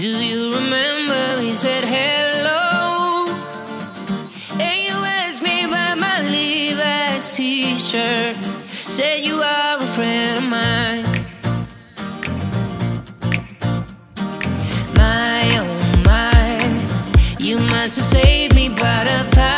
Do you remember we said hello? And you asked me about my Levi's t-shirt. Said you are a friend of mine. My, oh my, you must have saved me by the time.